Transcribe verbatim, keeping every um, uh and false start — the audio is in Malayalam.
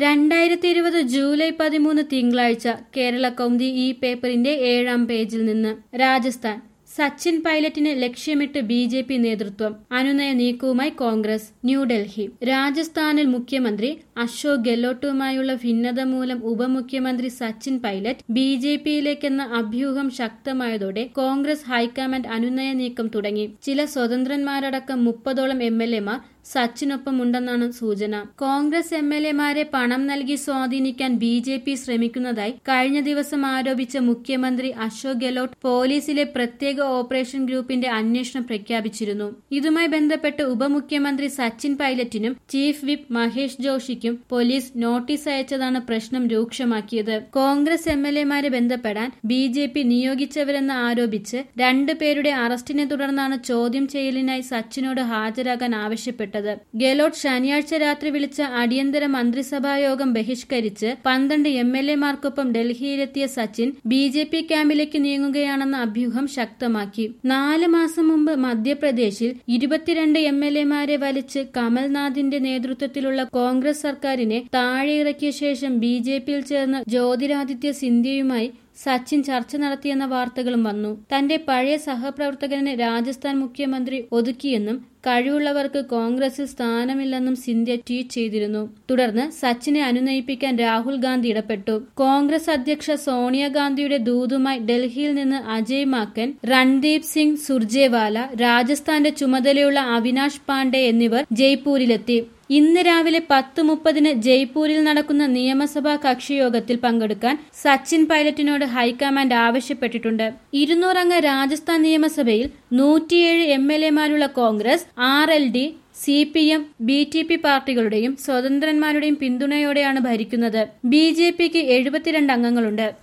രണ്ടായിരത്തി ഇരുപത് ജൂലൈ പതിമൂന്ന് തിങ്കളാഴ്ച കേരള കൗമുദി ഈ പേപ്പറിന്റെ ഏഴാം പേജിൽ നിന്ന് രാജസ്ഥാൻ സച്ചിൻ പൈലറ്റിനെ ലക്ഷ്യമിട്ട് ബി ജെ പി നേതൃത്വം അനുനയ നീക്കവുമായി കോൺഗ്രസ്. ന്യൂഡൽഹി. രാജസ്ഥാനിൽ മുഖ്യമന്ത്രി അശോക് ഗെഹ്ലോട്ടുമായുള്ള ഭിന്നത മൂലം ഉപമുഖ്യമന്ത്രി സച്ചിൻ പൈലറ്റ് ബി ജെ പിയിലേക്കെന്ന അഭ്യൂഹം ശക്തമായതോടെ കോൺഗ്രസ് ഹൈക്കമാൻഡ് അനുനയ നീക്കം തുടങ്ങി. ചില സ്വതന്ത്രന്മാരടക്കം മുപ്പതോളം എം എൽ എമാർ സച്ചിനൊപ്പമുണ്ടെന്നാണ് സൂചന. കോൺഗ്രസ് എം എൽ എമാരെ പണം നൽകി സ്വാധീനിക്കാൻ ബി ജെ പി ശ്രമിക്കുന്നതായി കഴിഞ്ഞ ദിവസം ആരോപിച്ച മുഖ്യമന്ത്രി അശോക് ഗെഹ്ലോട്ട് പോലീസിലെ പ്രത്യേക ഓപ്പറേഷൻ ഗ്രൂപ്പിന്റെ അന്വേഷണം പ്രഖ്യാപിച്ചിരുന്നു. ഇതുമായി ബന്ധപ്പെട്ട് ഉപമുഖ്യമന്ത്രി സച്ചിൻ പൈലറ്റിനും ചീഫ് വിപ്പ് മഹേഷ് ജോഷിക്കും പോലീസ് നോട്ടീസ് അയച്ചതാണ് പ്രശ്നം രൂക്ഷമാക്കിയത്. കോൺഗ്രസ് എം എൽ എമാരെ ബന്ധപ്പെടാൻ ബി ജെ പി നിയോഗിച്ചവരെന്ന് ആരോപിച്ച് രണ്ടുപേരുടെ അറസ്റ്റിനെ തുടർന്നാണ് ചോദ്യം ചെയ്യലിനായി സച്ചിനോട് ഹാജരാകാൻ ആവശ്യപ്പെട്ടത്. ഗെഹ്ലോട്ട് ശനിയാഴ്ച രാത്രി വിളിച്ച അടിയന്തര മന്ത്രിസഭാ യോഗം ബഹിഷ്കരിച്ച് പന്ത്രണ്ട് എം എൽ എമാർക്കൊപ്പം ഡൽഹിയിലെത്തിയ സച്ചിൻ ബി ജെ പി ക്യാമ്പിലേക്ക് നീങ്ങുകയാണെന്ന അഭ്യൂഹം ശക്തമാക്കി. നാല് മാസം മുമ്പ് മധ്യപ്രദേശിൽ ഇരുപത്തിരണ്ട് എം എൽ എമാരെ വലിച്ച് കമൽനാഥിന്റെ നേതൃത്വത്തിലുള്ള കോൺഗ്രസ് സർക്കാരിനെ താഴെയിറക്കിയ ശേഷം ബി ജെ പിയിൽ ചേർന്ന് ജ്യോതിരാദിത്യ സിന്ധ്യയുമായി സച്ചിൻ ചർച്ച നടത്തിയെന്ന വാർത്തകളും വന്നു. തന്റെ പഴയ സഹപ്രവർത്തകനെ രാജസ്ഥാൻ മുഖ്യമന്ത്രി ഒതുക്കിയെന്നും കഴിവുള്ളവർക്ക് കോൺഗ്രസിൽ സ്ഥാനമില്ലെന്നും സിന്ധ്യ ട്വീറ്റ് ചെയ്തിരുന്നു. തുടർന്ന് സച്ചിനെ അനുനയിപ്പിക്കാൻ രാഹുൽ ഗാന്ധി ഇടപെട്ടു. കോൺഗ്രസ് അധ്യക്ഷ സോണിയാഗാന്ധിയുടെ ദൂതുമായി ഡൽഹിയിൽ നിന്ന് അജയ് മാക്കൻ, രൺദീപ് സിംഗ് സുർജേവാല, രാജസ്ഥാന്റെ ചുമതലയുള്ള അവിനാഷ് പാണ്ഡെ എന്നിവർ ജയ്പൂരിലെത്തി. ഇന്ന് രാവിലെ പത്ത് മുപ്പതിന് ജയ്പൂരിൽ നടക്കുന്ന നിയമസഭാ കക്ഷിയോഗത്തിൽ പങ്കെടുക്കാൻ സച്ചിൻ പൈലറ്റിനോട് ഹൈക്കമാൻഡ് ആവശ്യപ്പെട്ടിട്ടുണ്ട്. ഇരുന്നൂറംഗ രാജസ്ഥാൻ നിയമസഭയിൽ നൂറ്റിയേഴ് എം എൽ എമാരുള്ള Congress R L D, C P M, B T P പാർട്ടികളുടെയും സ്വതന്ത്രന്മാരുടെയും പിന്തുണയോടെയാണ് ഭരിക്കുന്നത്. ബി ജെ പിക്ക് എഴുപത്തിരണ്ട് അംഗങ്ങളുണ്ട്.